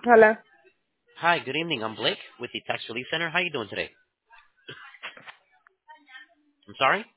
Hello. Hi, good evening. I'm Blake with the Tax Relief Center. How are you doing today? I'm sorry?